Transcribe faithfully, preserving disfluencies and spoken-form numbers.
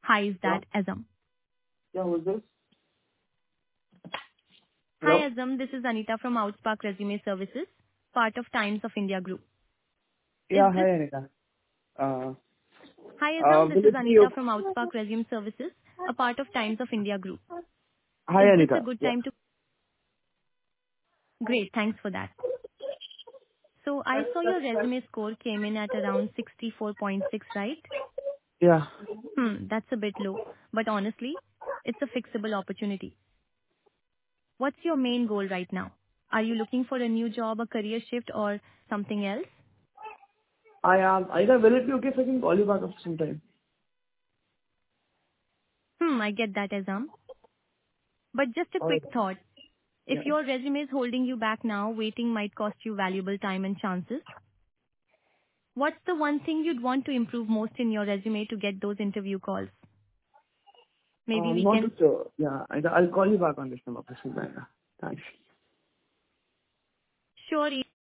Hi, is Yeah. that Azam? Yeah, who's this? Hi, Hello? Azam. This is Anita from Outspark Resume Services, part of Times of India Group. Is Yeah, this... hi, Anita. Uh, Hi, uh, Azam. This will is it be Anita okay? from Outspark Resume Services, a part of Times of India Group. Hi, Is this a Anita. good Yeah. time to... Great, thanks for that. So I saw your resume score came in at around sixty-four point six, right? Yeah. Hmm, that's a bit low, but honestly, it's a fixable opportunity. What's your main goal right now? Are you looking for a new job, a career shift, or something else? I am. Anita, will it be okay if I can call you back after some time? Hmm, I get that, Azam. But just a quick Alright. thought. If Yeah. your resume is holding you back now, waiting might cost you valuable time and chances. What's the one thing you'd want to improve most in your resume to get those interview calls? Maybe Um, we not can... too sure. Yeah, Anita, I'll call you back on this number for some time. Yeah. Thanks. Sure,